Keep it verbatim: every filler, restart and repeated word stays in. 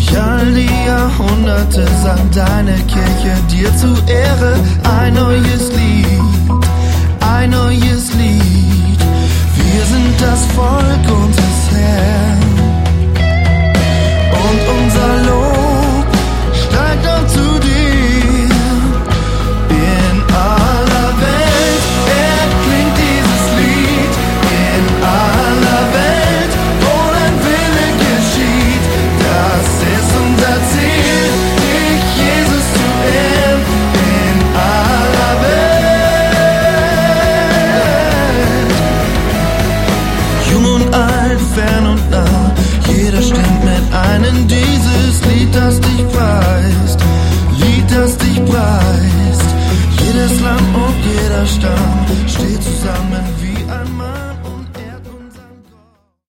Durch all die Jahrhunderte sang deine Kirche dir zu Ehre ein neues Lied, ein neues Lied. Wir sind das Volk unseres Herrn und unser Lob steigt auf zu dir. In aller Welt erklingt dieses Lied, in aller Welt, wo dein Wille geschieht. Das ist unser Ziel, dich Jesus zu ehren, in aller Welt. Jung und alt, fern und nah, jeder stimmt mit ein in dieses Lied, das dich preist, Lied, das dich preist. Jedes Land und jeder Stamm steht zusammen wie